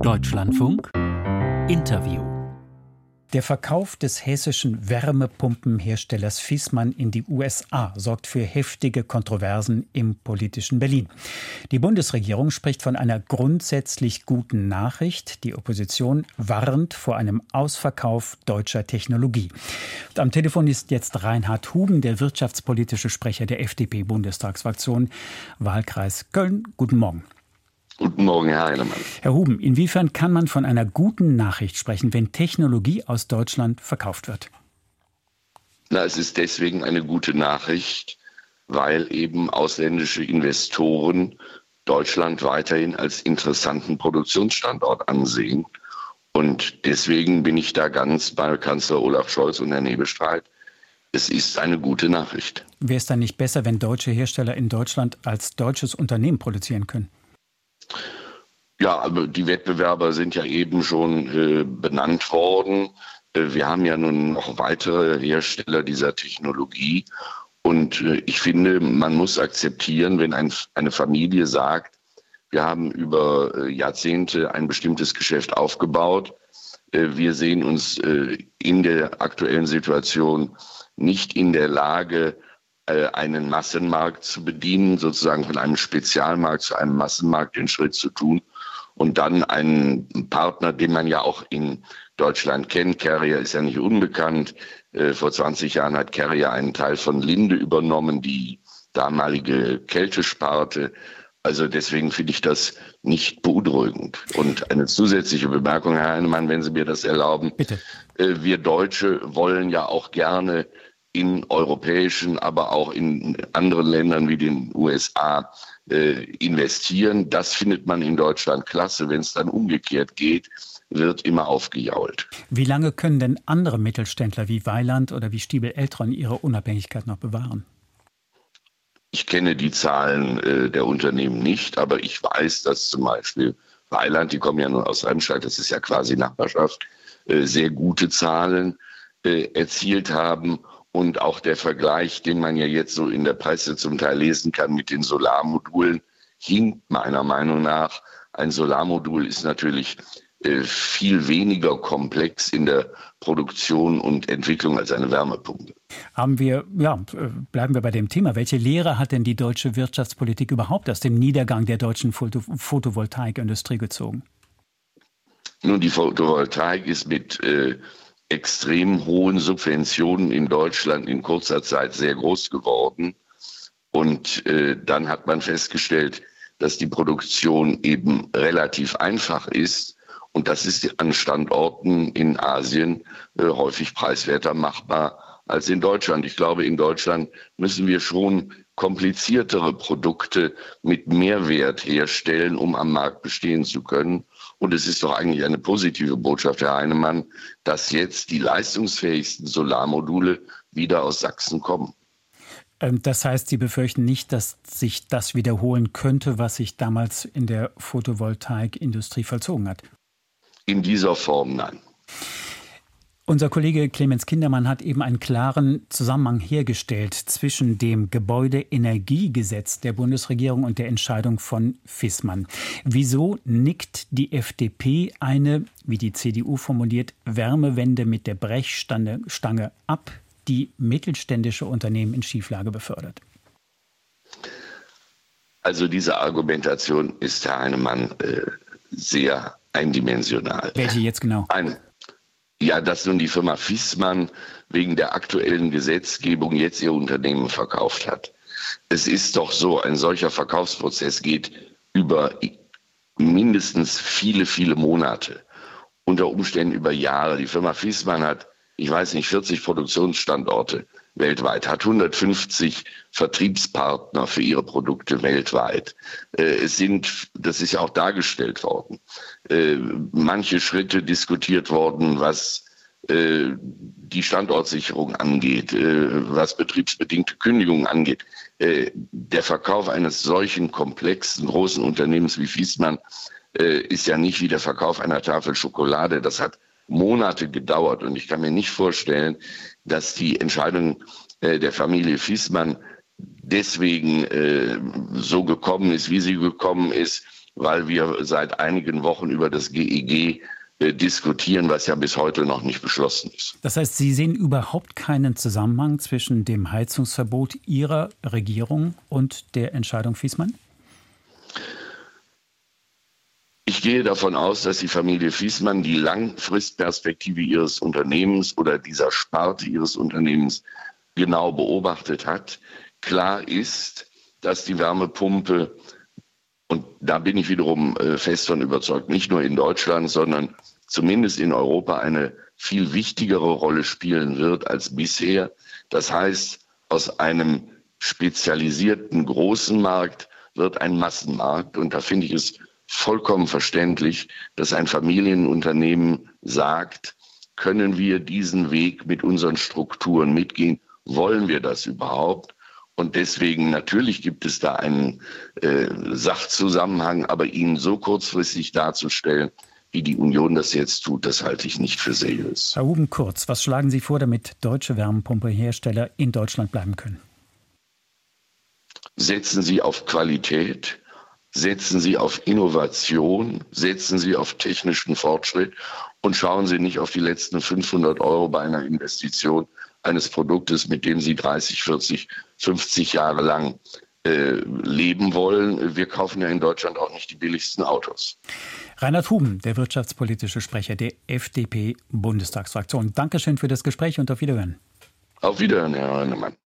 Deutschlandfunk Interview. Der Verkauf des hessischen Wärmepumpenherstellers Viessmann in die USA sorgt für heftige Kontroversen im politischen Berlin. Die Bundesregierung spricht von einer grundsätzlich guten Nachricht. Die Opposition warnt vor einem Ausverkauf deutscher Technologie. Und am Telefon ist jetzt Reinhard Huben, der wirtschaftspolitische Sprecher der FDP-Bundestagsfraktion, Wahlkreis Köln. Guten Morgen. Guten Morgen, Herr Heinemann. Herr Huben, inwiefern kann man von einer guten Nachricht sprechen, wenn Technologie aus Deutschland verkauft wird? Es ist deswegen eine gute Nachricht, weil eben ausländische Investoren Deutschland weiterhin als interessanten Produktionsstandort ansehen. Und deswegen bin ich da ganz bei Kanzler Olaf Scholz und Herrn Hebestreit. Es ist eine gute Nachricht. Wäre es dann nicht besser, wenn deutsche Hersteller in Deutschland als deutsches Unternehmen produzieren können? Ja, aber die Wettbewerber sind ja eben schon benannt worden. Wir haben ja nun noch weitere Hersteller dieser Technologie. Und ich finde, man muss akzeptieren, wenn eine Familie sagt, wir haben über Jahrzehnte ein bestimmtes Geschäft aufgebaut. Wir sehen uns in der aktuellen Situation nicht in der Lage, einen Massenmarkt zu bedienen, sozusagen von einem Spezialmarkt zu einem Massenmarkt den Schritt zu tun und dann einen Partner, den man ja auch in Deutschland kennt. Carrier ist ja nicht unbekannt. Vor 20 Jahren hat Carrier einen Teil von Linde übernommen, die damalige Kältesparte. Also deswegen finde ich das nicht beunruhigend. Und eine zusätzliche Bemerkung, Herr Heinemann, wenn Sie mir das erlauben. Bitte. Wir Deutsche wollen ja auch gerne in europäischen, aber auch in anderen Ländern wie den USA investieren. Das findet man in Deutschland klasse. Wenn es dann umgekehrt geht, wird immer aufgejault. Wie lange können denn andere Mittelständler wie Weiland oder wie Stiebel-Eltron ihre Unabhängigkeit noch bewahren? Ich kenne die Zahlen der Unternehmen nicht, aber ich weiß, dass zum Beispiel Weiland, die kommen ja nur aus Remscheid, das ist ja quasi Nachbarschaft, sehr gute Zahlen erzielt haben. Und auch der Vergleich, den man ja jetzt so in der Presse zum Teil lesen kann mit den Solarmodulen, hinkt meiner Meinung nach. Ein Solarmodul ist natürlich viel weniger komplex in der Produktion und Entwicklung als eine Wärmepumpe. Bleiben wir bei dem Thema. Welche Lehre hat denn die deutsche Wirtschaftspolitik überhaupt aus dem Niedergang der deutschen Photovoltaikindustrie gezogen? Nun, die Photovoltaik ist mit extrem hohen Subventionen in Deutschland in kurzer Zeit sehr groß geworden. Und dann hat man festgestellt, dass die Produktion eben relativ einfach ist. Und das ist an Standorten in Asien häufig preiswerter machbar als in Deutschland. Ich glaube, in Deutschland müssen wir schon kompliziertere Produkte mit Mehrwert herstellen, um am Markt bestehen zu können. Und es ist doch eigentlich eine positive Botschaft, Herr Heinemann, dass jetzt die leistungsfähigsten Solarmodule wieder aus Sachsen kommen. Das heißt, Sie befürchten nicht, dass sich das wiederholen könnte, was sich damals in der Photovoltaikindustrie vollzogen hat? In dieser Form nein. Unser Kollege Clemens Kindermann hat eben einen klaren Zusammenhang hergestellt zwischen dem Gebäudeenergiegesetz der Bundesregierung und der Entscheidung von Viessmann. Wieso nickt die FDP eine, wie die CDU formuliert, Wärmewende mit der Brechstange ab, die mittelständische Unternehmen in Schieflage befördert? Also diese Argumentation ist, Herr Heinemann, sehr eindimensional. Welche jetzt genau? Dass nun die Firma Viessmann wegen der aktuellen Gesetzgebung jetzt ihr Unternehmen verkauft hat. Es ist doch so, ein solcher Verkaufsprozess geht über mindestens viele, viele Monate, unter Umständen über Jahre. Die Firma Viessmann hat, 40 Produktionsstandorte weltweit, hat 150 Vertriebspartner für ihre Produkte weltweit. Das ist ja auch dargestellt worden, manche Schritte diskutiert worden, was die Standortsicherung angeht, was betriebsbedingte Kündigungen angeht. Der Verkauf eines solchen komplexen, großen Unternehmens wie Viessmann ist ja nicht wie der Verkauf einer Tafel Schokolade. Das hat Monate gedauert und ich kann mir nicht vorstellen, dass die Entscheidung der Familie Viessmann deswegen so gekommen ist, wie sie gekommen ist, weil wir seit einigen Wochen über das GEG diskutieren, was ja bis heute noch nicht beschlossen ist. Das heißt, Sie sehen überhaupt keinen Zusammenhang zwischen dem Heizungsverbot Ihrer Regierung und der Entscheidung Fiesmann? Ich gehe davon aus, dass die Familie Fiesmann die Langfristperspektive ihres Unternehmens oder dieser Sparte ihres Unternehmens genau beobachtet hat. Klar ist, dass die Wärmepumpe, und da bin ich wiederum fest von überzeugt, nicht nur in Deutschland, sondern zumindest in Europa eine viel wichtigere Rolle spielen wird als bisher. Das heißt, aus einem spezialisierten großen Markt wird ein Massenmarkt. Und da finde ich es vollkommen verständlich, dass ein Familienunternehmen sagt, können wir diesen Weg mit unseren Strukturen mitgehen? Wollen wir das überhaupt? Und deswegen, natürlich gibt es da einen Sachzusammenhang, aber ihn so kurzfristig darzustellen, wie die Union das jetzt tut, das halte ich nicht für seriös. Herr Huben, kurz, was schlagen Sie vor, damit deutsche Wärmepumpehersteller in Deutschland bleiben können? Setzen Sie auf Qualität, setzen Sie auf Innovation, setzen Sie auf technischen Fortschritt und schauen Sie nicht auf die letzten 500 € bei einer Investition eines Produktes, mit dem Sie 30, 40, 50 Jahre lang leben wollen. Wir kaufen ja in Deutschland auch nicht die billigsten Autos. Reinhard Huben, der wirtschaftspolitische Sprecher der FDP-Bundestagsfraktion. Dankeschön für das Gespräch und auf Wiederhören. Auf Wiederhören, Herr Heinemann.